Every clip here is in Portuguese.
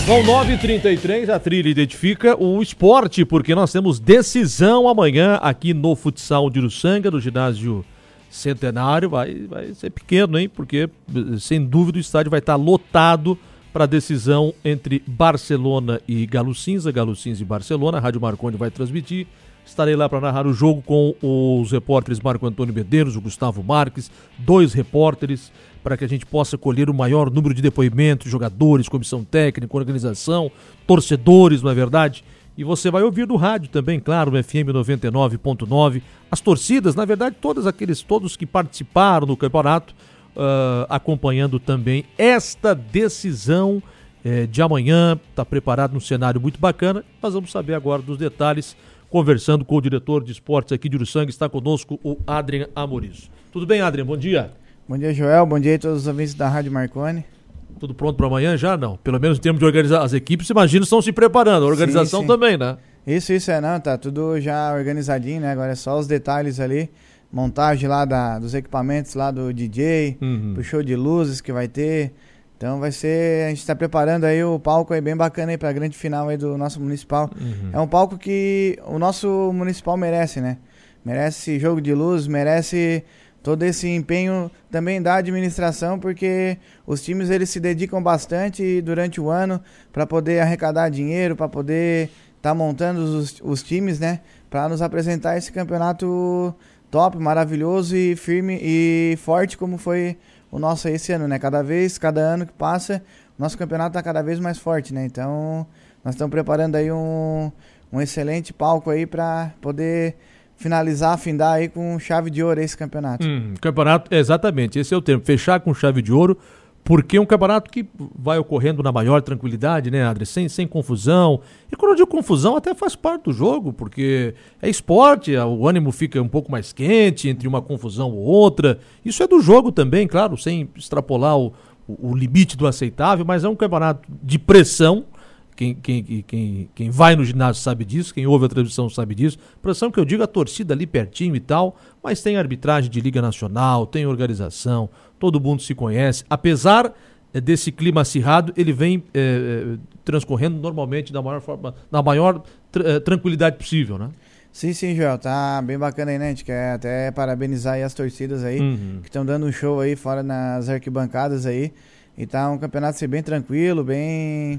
Bom, 9h33, a trilha identifica o esporte, porque nós temos decisão amanhã aqui no Futsal de Uruçanga, no ginásio Centenário. Vai ser pequeno, hein? Porque, sem dúvida, o estádio vai estar lotado para a decisão entre Barcelona e Galo Cinza e Barcelona. A Rádio Marconi vai transmitir. Estarei lá para narrar o jogo com os repórteres Marco Antônio Medeiros, o Gustavo Marques, 2 repórteres, para que a gente possa colher o maior número de depoimentos, jogadores, comissão técnica, organização, torcedores, não é verdade? E você vai ouvir do rádio também, claro, no FM 99.9, as torcidas, na verdade, todos que participaram do campeonato, acompanhando também esta decisão de amanhã. Está preparado num cenário muito bacana. Nós vamos saber agora dos detalhes, conversando com o diretor de esportes aqui de Uruçanga. Está conosco o Adrian Amorizo. Tudo bem, Adrian? Bom dia. Bom dia, Joel. Bom dia a todos os ouvintes da Rádio Marconi. Tudo pronto para amanhã já? Não. Pelo menos em termos de organizar as equipes, imagino, estão se preparando. A organização sim. Também, né? Isso, não. Tá tudo já organizadinho, né? Agora é só os detalhes ali. Montagem lá dos equipamentos lá do DJ, pro show de luzes que vai ter. Então vai ser, a gente está preparando aí o palco aí bem bacana aí para a grande final aí do nosso municipal. É um palco que o nosso municipal merece, né? Merece jogo de luz, merece todo esse empenho também da administração, porque os times eles se dedicam bastante durante o ano para poder arrecadar dinheiro, para poder estar montando os times, né? Para nos apresentar esse campeonato top, maravilhoso e firme e forte como foi o nosso esse ano, né? Cada ano que passa, o nosso campeonato está cada vez mais forte, né? Então, nós estamos preparando aí um excelente palco aí para poder findar aí com chave de ouro esse campeonato. Campeonato, exatamente, esse é o termo, fechar com chave de ouro, porque é um campeonato que vai ocorrendo na maior tranquilidade, né, André? Sem confusão. E quando eu digo confusão, até faz parte do jogo, porque é esporte, o ânimo fica um pouco mais quente entre uma confusão ou outra. Isso é do jogo também, claro, sem extrapolar o limite do aceitável, mas é um campeonato de pressão. Quem vai no ginásio sabe disso, quem ouve a transmissão sabe disso. Pressão que eu digo, a torcida ali pertinho e tal, mas tem arbitragem de Liga Nacional, tem organização, todo mundo se conhece. Apesar desse clima acirrado, ele vem transcorrendo normalmente da maior tranquilidade possível, né? Sim, Joel, tá bem bacana aí, né? A gente quer até parabenizar aí as torcidas aí, que estão dando um show aí fora nas arquibancadas aí. E tá um campeonato assim, bem tranquilo, bem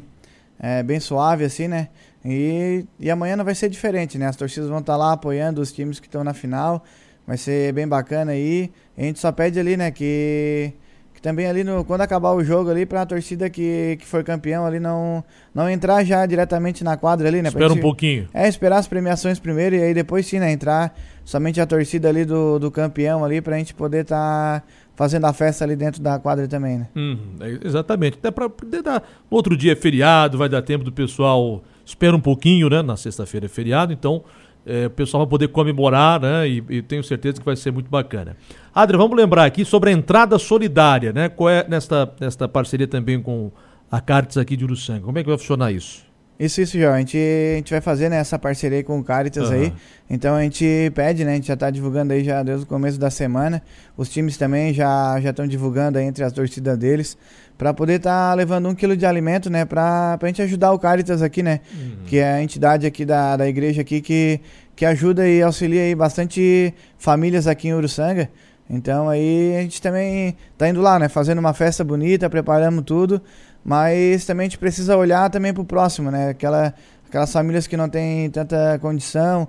suave assim, né? E amanhã não vai ser diferente, né? As torcidas vão estar lá apoiando os times que estão na final. Vai ser bem bacana aí. A gente só pede ali, né, que também ali quando acabar o jogo ali, pra torcida que for campeão ali não entrar já diretamente na quadra ali, né? Espera um pouquinho. Esperar as premiações primeiro e aí depois sim, né, entrar somente a torcida ali do campeão ali pra gente poder estar fazendo a festa ali dentro da quadra também, né? Exatamente. Até pra poder dar... No outro dia é feriado, vai dar tempo do pessoal... Espera um pouquinho, né? Na sexta-feira é feriado, então o pessoal vai poder comemorar, né? E tenho certeza que vai ser muito bacana. Adri, vamos lembrar aqui sobre a entrada solidária, né? Qual é nesta parceria também com a Caritas aqui de Uruçanga? Como é que vai funcionar isso? Isso, João. A gente vai fazer, né, essa parceria aí com o Caritas aí. Então a gente pede, né? A gente já está divulgando aí já desde o começo da semana. Os times também já estão divulgando aí entre as torcidas deles, para poder estar levando 1 quilo de alimento, né? Pra gente ajudar o Caritas aqui, né? Que é a entidade aqui da igreja aqui que ajuda e auxilia aí bastante famílias aqui em Uruçanga. Então aí a gente também tá indo lá, né? Fazendo uma festa bonita, preparamos tudo. Mas também a gente precisa olhar também pro próximo, né? Aquelas famílias que não têm tanta condição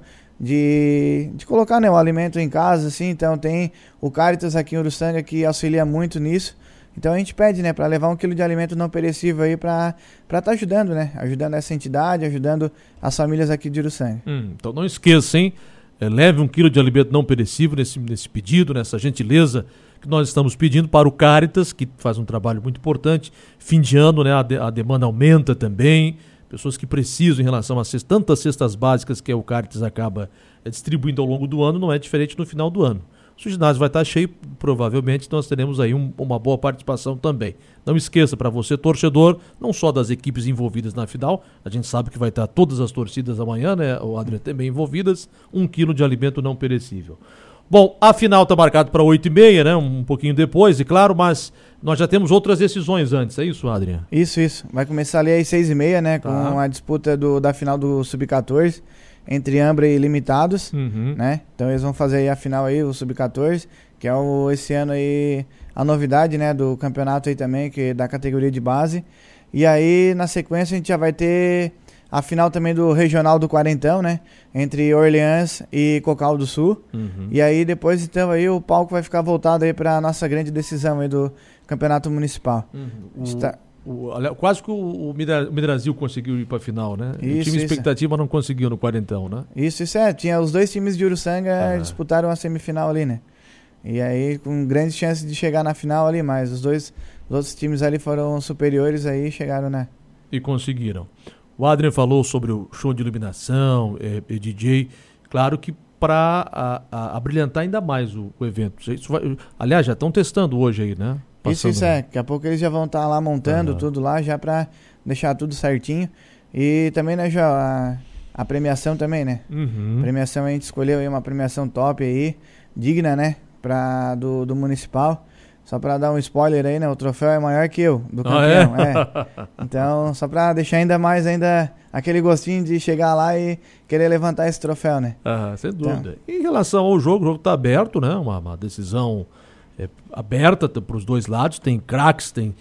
de colocar, né, o alimento em casa, assim. Então tem o Caritas aqui em Uruçanga que auxilia muito nisso. Então a gente pede, né, para levar 1 quilo de alimento não perecível aí para estar ajudando, né? Ajudando essa entidade, ajudando as famílias aqui de Uruçanga. Então não esqueça, hein? Leve 1 quilo de alimento não perecível nesse pedido, nessa gentileza que nós estamos pedindo para o Caritas, que faz um trabalho muito importante. Fim de ano, né, a demanda aumenta também. Pessoas que precisam em relação a tantas cestas básicas que o Caritas acaba distribuindo ao longo do ano, não é diferente no final do ano. O ginásio vai estar cheio, provavelmente nós teremos aí uma boa participação também. Não esqueça, para você, torcedor, não só das equipes envolvidas na final, a gente sabe que vai estar todas as torcidas amanhã, né, o André, também envolvidas, 1 quilo de alimento não perecível. Bom, a final está marcada para 8h30, né? Um pouquinho depois, e claro, mas nós já temos outras decisões antes, é isso, Adriano? Isso. Vai começar ali às 6h30, né? Com a disputa da final do Sub-14 entre Ambra e Limitados, né? Então eles vão fazer aí a final aí, o Sub-14, que é esse ano aí a novidade, né? Do campeonato aí também, que é da categoria de base. E aí, na sequência, a gente já vai ter a final também do Regional do Quarentão, né? Entre Orleans e Cocal do Sul. E aí, depois, então, aí o palco vai ficar voltado aí para a nossa grande decisão aí do Campeonato Municipal. Quase que o Midrasil conseguiu ir para a final, né? O time expectativa não conseguiu no Quarentão, né? Isso é. Tinha os dois times de Uruçanga disputaram a semifinal ali, né? E aí, com grandes chances de chegar na final ali, mas os outros times ali foram superiores aí e chegaram, né? E conseguiram. O Adrian falou sobre o show de iluminação, DJ, claro que para abrilhantar ainda mais o evento. Aliás, já estão testando hoje aí, né? Isso é. Daqui a pouco eles já vão estar lá montando tudo lá, já para deixar tudo certinho. E também, né, já a premiação também, né? A premiação, a gente escolheu aí uma premiação top aí, digna, né? Do municipal. Só pra dar um spoiler aí, né? O troféu é maior que eu, do campeão. Então, só pra deixar ainda mais aquele gostinho de chegar lá e querer levantar esse troféu, né? Sem dúvida. Então, em relação ao jogo, o jogo tá aberto, né? Uma decisão aberta para os dois lados. Tem craques, tem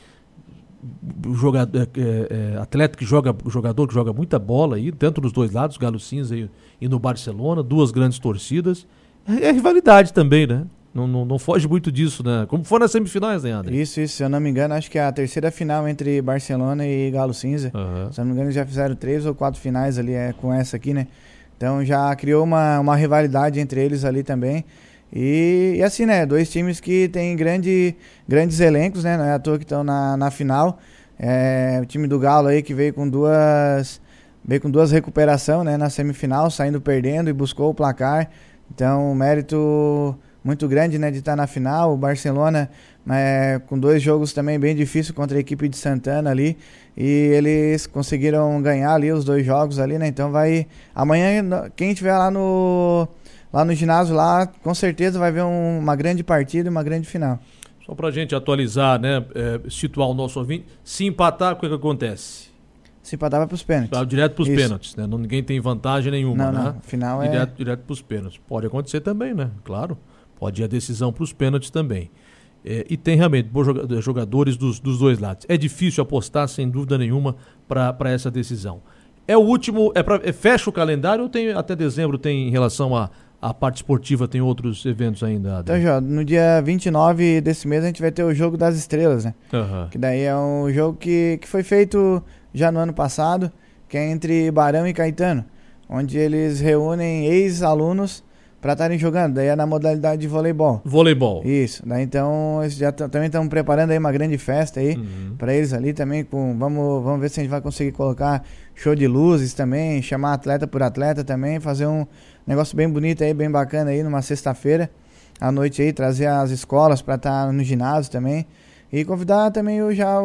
atleta jogador que joga muita bola aí, tanto dos dois lados, Galo Cinza e no Barcelona, duas grandes torcidas. É rivalidade também, né? Não foge muito disso, né? Como foi nas semifinais, né, André? Isso. Se eu não me engano, acho que é a terceira final entre Barcelona e Galo Cinza. Se eu não me engano, já fizeram 3 ou 4 finais ali com essa aqui, né? Então já criou uma rivalidade entre eles ali também. E assim, né? Dois times que têm grandes elencos, né? Não é à toa que estão na final. O time do Galo aí que veio com duas recuperações, né? Na semifinal, saindo perdendo e buscou o placar. Então, mérito muito grande, né, de estar na final. O Barcelona com 2 jogos também bem difíceis contra a equipe de Santana ali, e eles conseguiram ganhar ali os 2 jogos ali, né? Então amanhã quem estiver lá no ginásio lá, com certeza vai ver uma grande partida e uma grande final. Só pra gente atualizar, né, situar o nosso ouvinte, se empatar, o que acontece? Se empatar, vai pros pênaltis. Vai direto pros pênaltis, né? Ninguém tem vantagem nenhuma, né? Não, final direto pros pênaltis. Pode acontecer também, né? Claro. Pode ir a decisão pros pênaltis também. E tem realmente bons jogadores dos dois lados. É difícil apostar, sem dúvida nenhuma, para essa decisão. É o último, fecha o calendário ou tem até dezembro, tem em relação à parte esportiva, tem outros eventos ainda? Então, já, no dia 29 desse mês a gente vai ter o Jogo das Estrelas, né? Que daí é um jogo que foi feito já no ano passado, que é entre Barão e Caetano, onde eles reúnem ex-alunos para estarem jogando. Daí é na modalidade de voleibol. Isso. Daí então eles já também estão preparando aí uma grande festa aí para eles ali também. Vamos ver se a gente vai conseguir colocar show de luzes também, chamar atleta por atleta também, fazer um negócio bem bonito aí, bem bacana aí numa sexta-feira à noite aí, trazer as escolas para estar no ginásio também e convidar também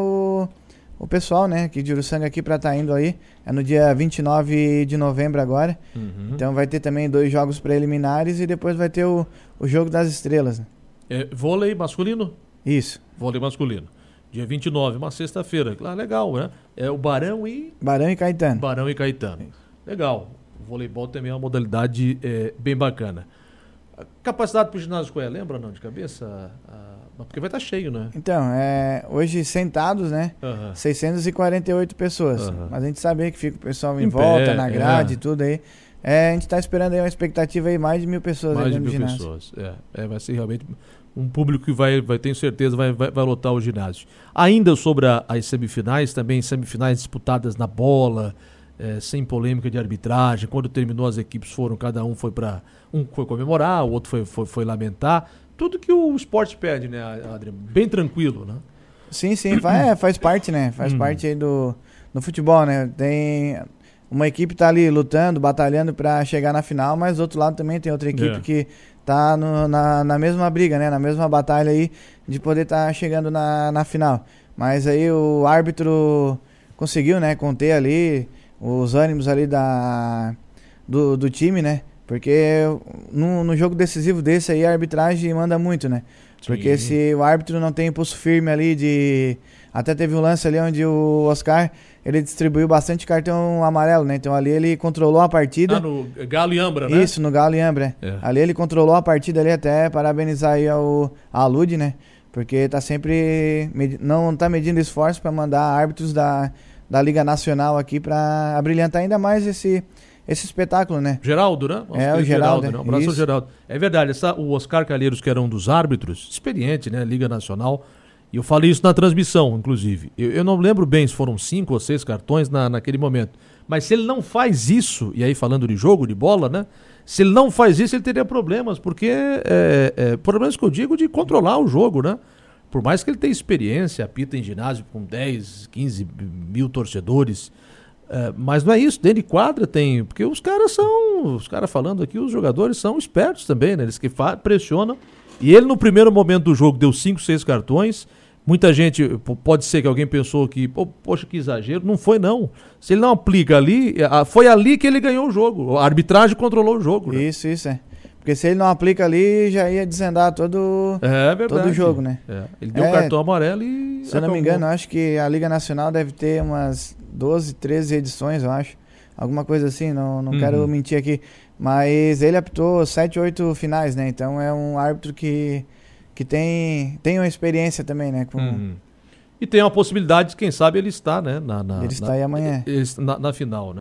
o pessoal, né, aqui de Uruçanga aqui para estar indo aí. É no dia 29 de novembro agora. Então vai ter também 2 jogos preliminares e depois vai ter o Jogo das Estrelas. Né? Vôlei masculino? Isso. Vôlei masculino. Dia 29, uma sexta-feira. Legal, né? É o Barão e Caetano. Barão e Caetano. Isso. Legal. O voleibol também é uma modalidade bem bacana. A capacidade para o ginásio qual é? Lembra não de cabeça? Porque vai estar cheio, né? Então, hoje sentados, né? 648 pessoas. Mas a gente sabe que fica o pessoal em volta, na grade e tudo aí. A gente está esperando aí uma expectativa aí mais de 1.000 pessoas aí dentro do ginásio. Mais de 1.000 pessoas. Vai ser realmente um público que vai tenho certeza, vai lotar o ginásio. Ainda sobre as semifinais, também semifinais disputadas na bola, sem polêmica de arbitragem. Quando terminou, as equipes cada um foi foi comemorar, o outro foi lamentar. Tudo que o esporte pede, né, Adriano? Bem tranquilo, né? Sim, faz parte, né? Faz parte aí do futebol, né? Tem uma equipe tá ali lutando, batalhando para chegar na final, mas do outro lado também tem outra equipe que tá na mesma briga, né? Na mesma batalha aí de poder estar chegando na final. Mas aí o árbitro conseguiu, né, conter ali os ânimos ali do time, né? Porque no jogo decisivo desse aí, a arbitragem manda muito, né? Porque se o árbitro não tem impulso firme ali de... Até teve um lance ali onde o Oscar, ele distribuiu bastante cartão amarelo, né? Então ali ele controlou a partida. No Galo e Ambra, né? Isso, no Galo e Ambra. Ali ele controlou a partida ali, até parabenizar aí a Lud, né? Porque tá sempre... não tá medindo esforço para mandar árbitros da Liga Nacional aqui para abrilhantar ainda mais esse espetáculo, né? Geraldo, né? O Geraldo. Né? Um abraço ao Geraldo. É verdade, o Oscar Calheiros, que era um dos árbitros, experiente, né? Liga Nacional, e eu falei isso na transmissão, inclusive. Eu não lembro bem se foram 5 ou 6 cartões naquele momento. Mas se ele não faz isso, e aí falando de jogo, de bola, né? Se ele não faz isso, ele teria problemas, porque problemas que eu digo de controlar o jogo, né? Por mais que ele tenha experiência, apita em ginásio com 10, 15 mil torcedores, mas não é isso, dentro de quadra tem, porque os caras falando aqui, os jogadores são espertos também, né? Eles que pressionam, e ele no primeiro momento do jogo deu 5, 6 cartões, muita gente, pode ser que alguém pensou que, poxa, que exagero, não foi não, se ele não aplica ali, foi ali que ele ganhou o jogo, a arbitragem controlou o jogo. Né? Isso, porque se ele não aplica ali, já ia desandar todo o jogo, né? Ele deu cartão amarelo e... Se eu não me engano, acho que a Liga Nacional deve ter umas 12, 13 edições, eu acho. Alguma coisa assim, não quero mentir aqui. Mas ele apitou 7, 8 finais, né? Então é um árbitro que tem uma experiência também, né? E tem uma possibilidade, quem sabe ele está, né? Ele está aí amanhã. Na final, né?